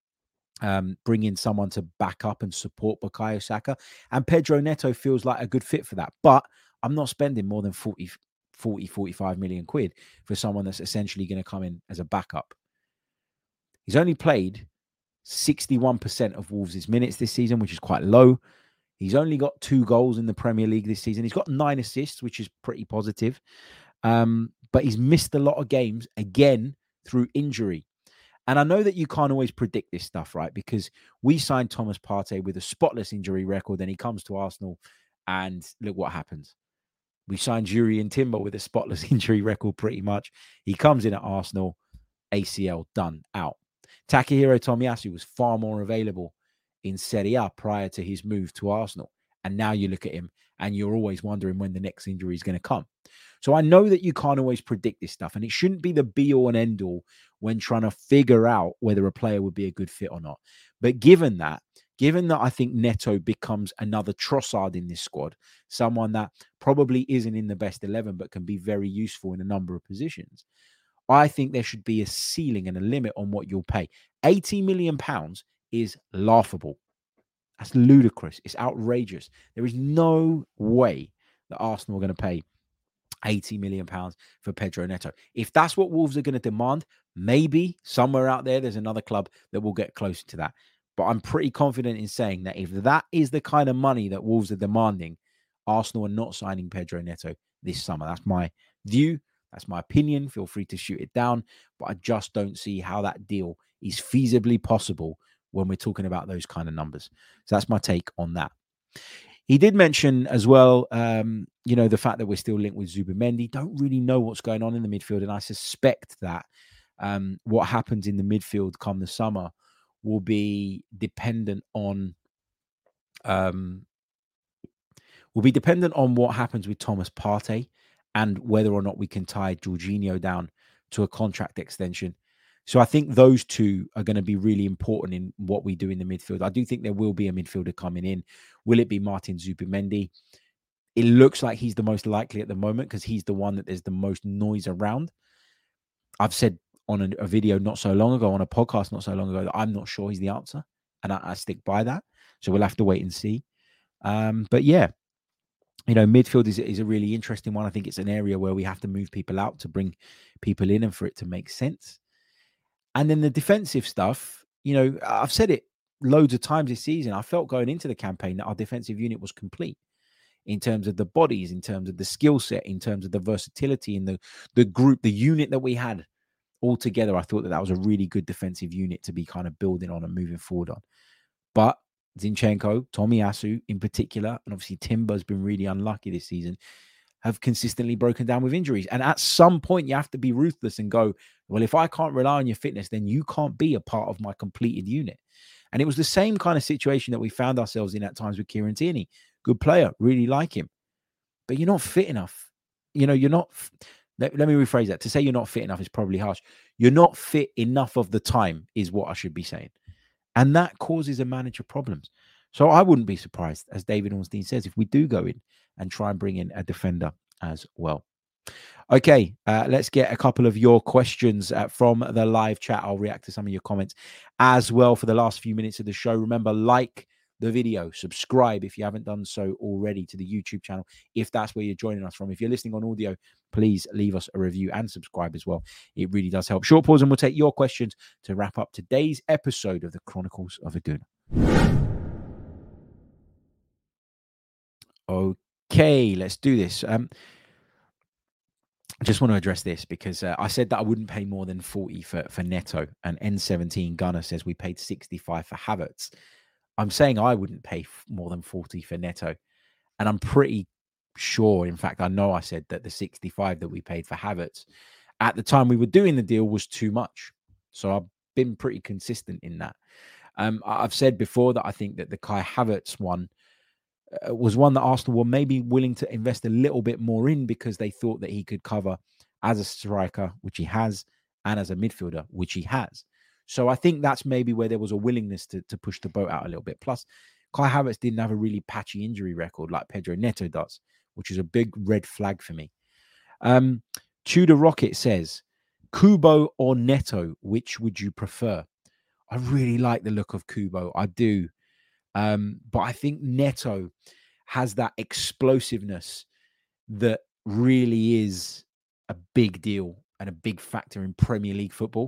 um, bring in someone to back up and support Bukayo Saka, and Pedro Neto feels like a good fit for that. But I'm not spending more than forty, forty, forty-five million quid for someone that's essentially going to come in as a backup. He's only played sixty-one percent of Wolves' minutes this season, which is quite low. He's only got two goals in the Premier League this season. He's got nine assists, which is pretty positive. Um, but he's missed a lot of games, again, through injury. And I know that you can't always predict this stuff, right? Because we signed Thomas Partey with a spotless injury record, and he comes to Arsenal, and look what happens. We signed Jurrien Timber with a spotless injury record pretty much. He comes in at Arsenal, A C L, done, out. Takahiro Tomiyasu was far more available in Serie A prior to his move to Arsenal. And now you look at him and you're always wondering when the next injury is going to come. So I know that you can't always predict this stuff, and it shouldn't be the be-all and end-all when trying to figure out whether a player would be a good fit or not. But given that, given that I think Neto becomes another Trossard in this squad, someone that probably isn't in the best eleven but can be very useful in a number of positions, I think there should be a ceiling and a limit on what you'll pay. eighty million pounds is laughable. That's ludicrous. It's outrageous. There is no way that Arsenal are going to pay eighty million pounds for Pedro Neto. If that's what Wolves are going to demand, maybe somewhere out there, there's another club that will get closer to that. But I'm pretty confident in saying that if that is the kind of money that Wolves are demanding, Arsenal are not signing Pedro Neto this summer. That's my view. That's my opinion. Feel free to shoot it down. But I just don't see how that deal is feasibly possible when we're talking about those kind of numbers. So that's my take on that. He did mention as well, um, you know, the fact that we're still linked with Zubimendi. Don't really know what's going on in the midfield. And I suspect that um, what happens in the midfield come the summer will be dependent on um, will be dependent on what happens with Thomas Partey and whether or not we can tie Jorginho down to a contract extension. So I think those two are going to be really important in what we do in the midfield. I do think there will be a midfielder coming in. Will it be Martin Zubimendi? It looks like he's the most likely at the moment because he's the one that there's the most noise around. I've said on a, a video not so long ago, on a podcast not so long ago, that I'm not sure he's the answer. And I, I stick by that. So we'll have to wait and see. Um, but yeah, you know, midfield is, is a really interesting one. I think it's an area where we have to move people out to bring people in and for it to make sense. And then the defensive stuff, you know, I've said it loads of times this season. I felt going into the campaign that our defensive unit was complete. in terms of the bodies, in terms of the skill set, in terms of the versatility in the, the group, the unit that we had all together. I thought that that was a really good defensive unit to be kind of building on and moving forward on. But Zinchenko, Tomiyasu in particular, and obviously Timber's been really unlucky this season, have consistently broken down with injuries. And at some point, you have to be ruthless and go, well, if I can't rely on your fitness, then you can't be a part of my completed unit. And it was the same kind of situation that we found ourselves in at times with Kieran Tierney. Good player, really like him. But you're not fit enough. You know, you're not... Let, let me rephrase that. To say you're not fit enough is probably harsh. You're not fit enough of the time is what I should be saying. And that causes a manager problems. So I wouldn't be surprised, as David Ornstein says, if we do go in and try and bring in a defender as well. Okay, uh, let's get a couple of your questions uh, from the live chat. I'll react to some of your comments as well for the last few minutes of the show. Remember, like the video, subscribe if you haven't done so already to the YouTube channel, if that's where you're joining us from. If you're listening on audio, please leave us a review and subscribe as well. It really does help. Short pause and we'll take your questions to wrap up today's episode of the Chronicles of a Gooner. Okay, let's do this. Um, I just want to address this because uh, I said that I wouldn't pay more than forty for, for Neto, and N seventeen Gunner says we paid sixty-five for Havertz. I'm saying I wouldn't pay more than forty for Neto. And I'm pretty sure, in fact, I know I said that the sixty-five that we paid for Havertz at the time we were doing the deal was too much. So I've been pretty consistent in that. Um, I've said before that I think that the Kai Havertz one uh, was one that Arsenal were maybe willing to invest a little bit more in because they thought that he could cover as a striker, which he has, and as a midfielder, which he has. So I think that's maybe where there was a willingness to, to push the boat out a little bit. Plus, Kai Havertz didn't have a really patchy injury record like Pedro Neto does, which is a big red flag for me. Um, Tudor Rocket says, Kubo or Neto, which would you prefer? I really like the look of Kubo. I do. Um, but I think Neto has that explosiveness that really is a big deal and a big factor in Premier League football.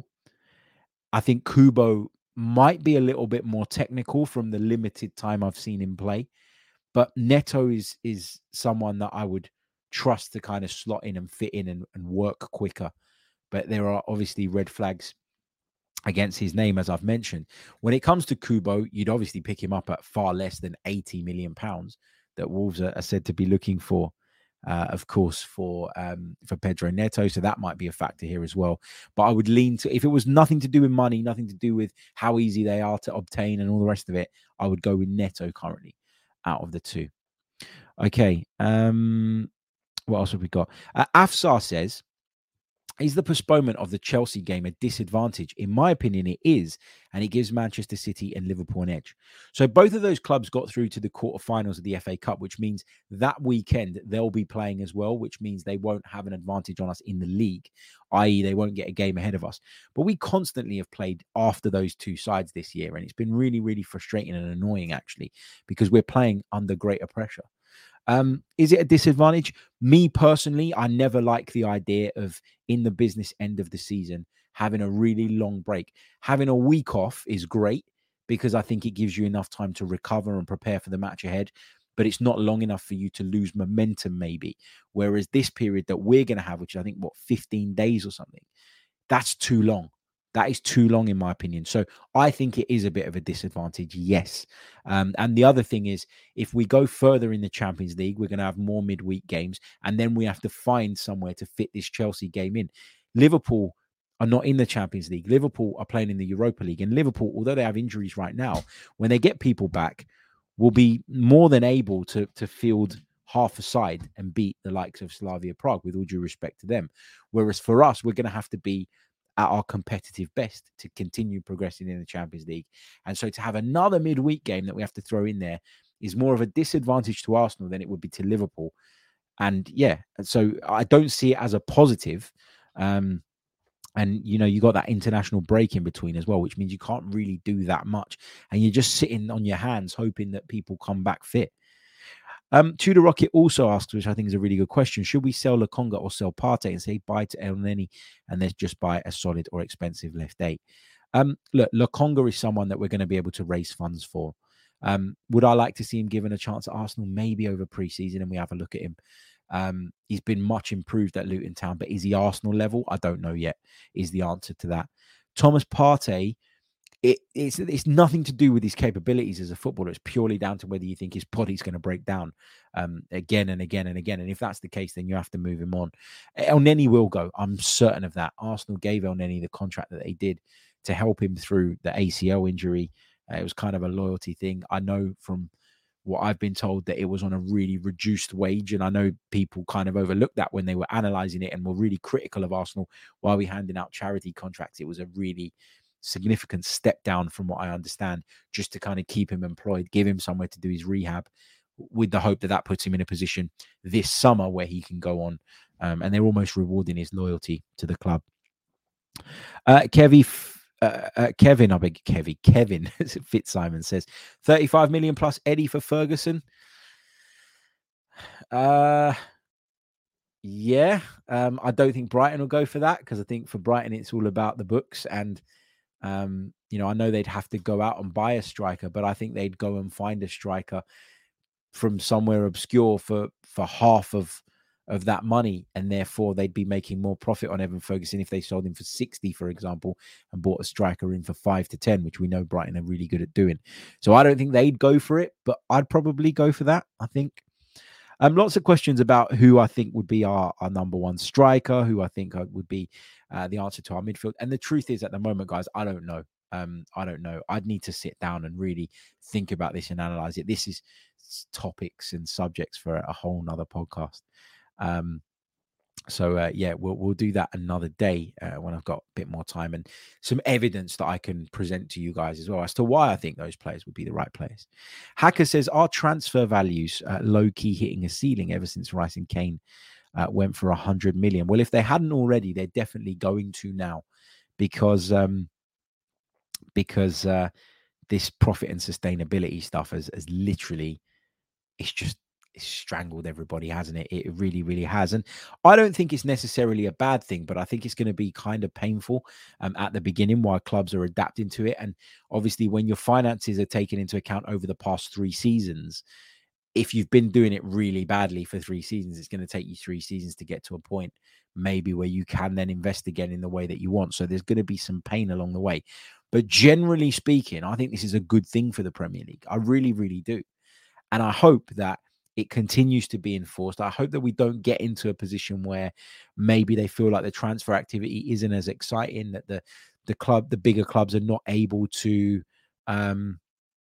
I think Kubo might be a little bit more technical from the limited time I've seen him play, but Neto is is someone that I would trust to kind of slot in and fit in and, and work quicker. But there are obviously red flags against his name, as I've mentioned. When it comes to Kubo, you'd obviously pick him up at far less than eighty million pounds that Wolves are, are said to be looking for. Uh, of course, for um, for Pedro Neto. So that might be a factor here as well. But I would lean to, if it was nothing to do with money, nothing to do with how easy they are to obtain and all the rest of it, I would go with Neto currently out of the two. Okay. Um, what else have we got? Uh, Afsar says, is the postponement of the Chelsea game a disadvantage? In my opinion, it is, and it gives Manchester City and Liverpool an edge. So both of those clubs got through to the quarterfinals of the F A Cup, which means that weekend they'll be playing as well, which means they won't have an advantage on us in the league, that is they won't get a game ahead of us. But we constantly have played after those two sides this year, and it's been really, really frustrating and annoying, actually, because we're playing under greater pressure. Um, is it a disadvantage? Me personally, I never like the idea of, in the business end of the season, having a really long break. Having a week off is great because I think it gives you enough time to recover and prepare for the match ahead, but it's not long enough for you to lose momentum maybe. Whereas this period that we're going to have, which is I think, what, fifteen days or something, that's too long. That is too long, in my opinion. So I think it is a bit of a disadvantage, yes. Um, and the other thing is, if we go further in the Champions League, we're going to have more midweek games, and then we have to find somewhere to fit this Chelsea game in. Liverpool are not in the Champions League. Liverpool are playing in the Europa League. And Liverpool, although they have injuries right now, when they get people back, will be more than able to, to field half a side and beat the likes of Slavia Prague, with all due respect to them. Whereas for us, we're going to have to be at our competitive best to continue progressing in the Champions League. And so to have another midweek game that we have to throw in there is more of a disadvantage to Arsenal than it would be to Liverpool. And yeah, so I don't see it as a positive. Um, and, you know, you got that international break in between as well, which means you can't really do that much. And you're just sitting on your hands hoping that people come back fit. Um, Tudor Rocket also asks, which I think is a really good question, should we sell Lokonga or sell Partey and say buy to Elneny and then just buy a solid or expensive left eight? Um, look, Lokonga is someone that we're going to be able to raise funds for. Um, would I like to see him given a chance at Arsenal? Maybe over pre-season and we have a look at him. Um, he's been much improved at Luton Town, but is he Arsenal level? I don't know yet, is the answer to that. Thomas Partey, it, it's, it's nothing to do with his capabilities as a footballer. It's purely down to whether you think his body's going to break down um, again and again and again. And if that's the case, then you have to move him on. Elneny will go. I'm certain of that. Arsenal gave Elneny the contract that they did to help him through the A C L injury. Uh, it was kind of a loyalty thing. I know from what I've been told that it was on a really reduced wage. And I know people kind of overlooked that when they were analysing it and were really critical of Arsenal while we handing out charity contracts. It was a really significant step down from what I understand, just to kind of keep him employed, give him somewhere to do his rehab, with the hope that that puts him in a position this summer where he can go on. Um, and they're almost rewarding his loyalty to the club. Uh, Kevy... Uh, uh, Kevin, I beg Kevin, Kevin Fitzsimon says thirty-five million plus Eddie for Ferguson. Uh, yeah, um, I don't think Brighton will go for that, because I think for Brighton it's all about the books, and um, you know, I know they'd have to go out and buy a striker, but I think they'd go and find a striker from somewhere obscure for for half of of that money, and therefore they'd be making more profit on Evan Ferguson if they sold him for sixty, for example, and bought a striker in for five to ten, which we know Brighton are really good at doing. So I don't think they'd go for it, but I'd probably go for that, I think. Um, lots of questions about who I think would be our, our number one striker, who I think would be uh, the answer to our midfield. And the truth is, at the moment, guys, I don't know. Um, I don't know. I'd need to sit down and really think about this and analyze it. This is topics and subjects for a whole nother podcast. Um, so uh, yeah, we'll we'll do that another day uh, when I've got a bit more time and some evidence that I can present to you guys as well as to why I think those players would be the right players. Hacker says, are transfer values uh, low key hitting a ceiling ever since Rice and Kane uh, went for a hundred million? Well, if they hadn't already, they're definitely going to now, because um, because uh, this profit and sustainability stuff has, has literally, it's just. It's strangled everybody, hasn't it? It really, really has. And I don't think it's necessarily a bad thing, but I think it's going to be kind of painful um, at the beginning while clubs are adapting to it. And obviously, when your finances are taken into account over the past three seasons, if you've been doing it really badly for three seasons, it's going to take you three seasons to get to a point maybe where you can then invest again in the way that you want. So there's going to be some pain along the way. But generally speaking, I think this is a good thing for the Premier League. I really, really do. And I hope that it continues to be enforced. I hope that we don't get into a position where maybe they feel like the transfer activity isn't as exciting, that the the club, the bigger clubs are not able to, um,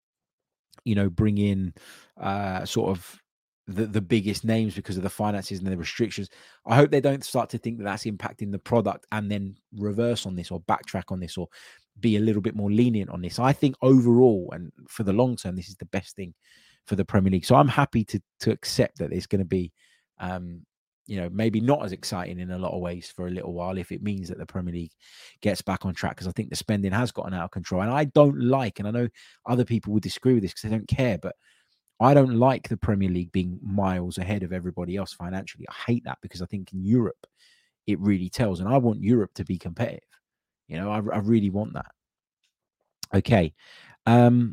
you know, bring in uh, sort of the, the biggest names because of the finances and the restrictions. I hope they don't start to think that that's impacting the product and then reverse on this or backtrack on this or be a little bit more lenient on this. I think overall and for the long term, this is the best thing for the Premier League. So I'm happy to to accept that it's going to be, um, you know, maybe not as exciting in a lot of ways for a little while if it means that the Premier League gets back on track, because I think the spending has gotten out of control. And I don't like, and I know other people would disagree with this because they don't care, but I don't like the Premier League being miles ahead of everybody else financially. I hate that, because I think in Europe, it really tells. And I want Europe to be competitive. You know, I, I really want that. Okay. Um,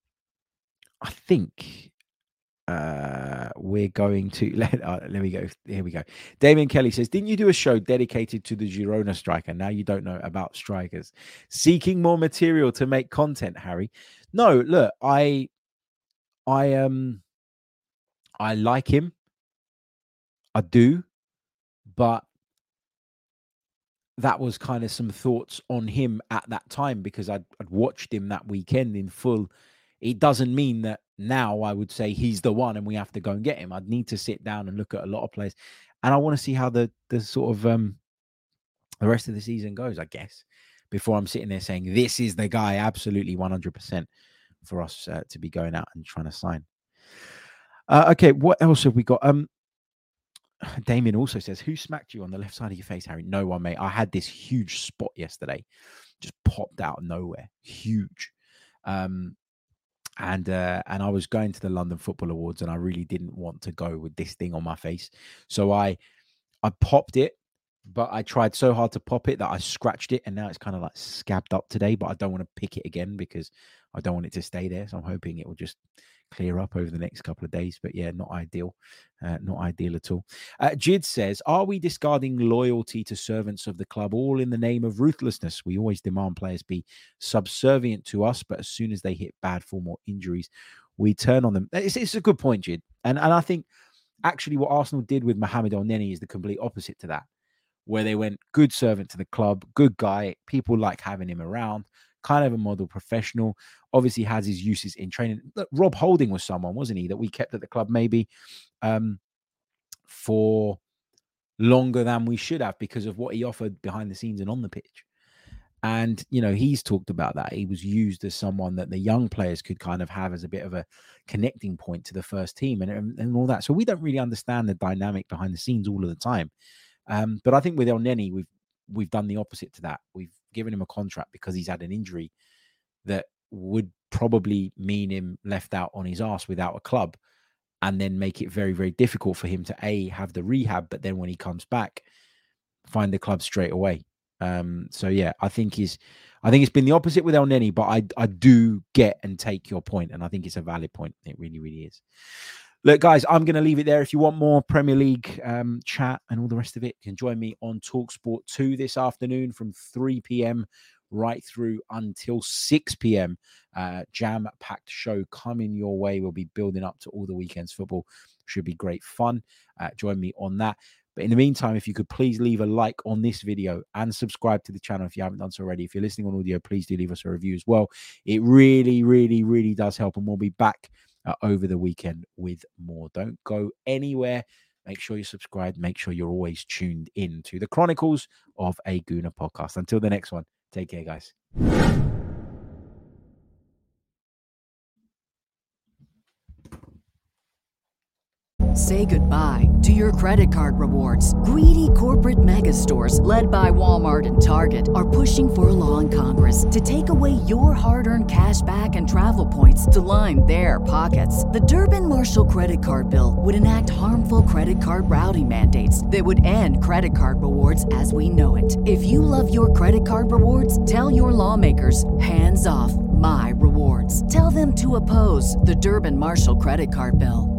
I think uh, we're going to let, uh, let me go. Here we go. Damien Kelly says, didn't you do a show dedicated to the Girona striker? Now you don't know about strikers. Seeking more material to make content, Harry. No, look, I, I, um, I like him. I do, but that was kind of some thoughts on him at that time because I'd, I'd watched him that weekend in full. It doesn't mean that now I would say he's the one and we have to go and get him. I'd need to sit down and look at a lot of players, and I want to see how the the sort of um the rest of the season goes, I guess, before I'm sitting there saying this is the guy absolutely one hundred percent for us uh, to be going out and trying to sign. Uh, okay, what else have we got? Um, Damien also says, who smacked you on the left side of your face, Harry? No one, mate. I had this huge spot yesterday, just popped out of nowhere, huge. Um, and uh, and I was going to the London Football Awards, and I really didn't want to go with this thing on my face, so I I popped it, but I tried so hard to pop it that I scratched it, and now it's kind of like scabbed up today, but I don't want to pick it again because I don't want it to stay there. So I'm hoping it will just clear up over the next couple of days. But yeah, not ideal. Uh, not ideal at all. Uh, Jid says, are we discarding loyalty to servants of the club, all in the name of ruthlessness? We always demand players be subservient to us, but as soon as they hit bad form or injuries, we turn on them. It's, it's a good point, Jid. And, and I think actually what Arsenal did with Mohamed Elneny is the complete opposite to that, where they went good servant to the club, good guy, people like having him around, kind of a model professional, obviously has his uses in training. Look, Rob Holding was someone, wasn't he, that we kept at the club maybe um, for longer than we should have because of what he offered behind the scenes and on the pitch. And, you know, he's talked about that. He was used as someone that the young players could kind of have as a bit of a connecting point to the first team and, and, and all that. So we don't really understand the dynamic behind the scenes all of the time. Um, but I think with Elneny, we've we've done the opposite to that. We've given him a contract because he's had an injury that would probably mean him left out on his arse without a club, and then make it very, very difficult for him to A, have the rehab, but then when he comes back, find the club straight away. Um, so yeah, I think he's, I think it's been the opposite with Elneny, but I I do get and take your point, and I think it's a valid point. It really, really is. Look, guys, I'm going to leave it there. If you want more Premier League um, chat and all the rest of it, you can join me on TalkSport two this afternoon from three p.m. right through until six p.m. Uh, jam-packed show coming your way. We'll be building up to all the weekend's football. Should be great fun. Uh, join me on that. But in the meantime, if you could please leave a like on this video and subscribe to the channel if you haven't done so already. If you're listening on audio, please do leave us a review as well. It really, really, really does help. And we'll be back uh, over the weekend with more. Don't go anywhere. Make sure you're subscribed. Make sure you're always tuned in to the Chronicles of a Gooner podcast. Until the next one, take care, guys. Say goodbye to your credit card rewards. Greedy corporate mega stores, led by Walmart and Target, are pushing for a law in Congress to take away your hard-earned cash back and travel points to line their pockets. The Durbin-Marshall credit card bill would enact harmful credit card routing mandates that would end credit card rewards as we know it. If you love your credit card rewards, tell your lawmakers, hands off my rewards. Tell them to oppose the Durbin-Marshall credit card bill.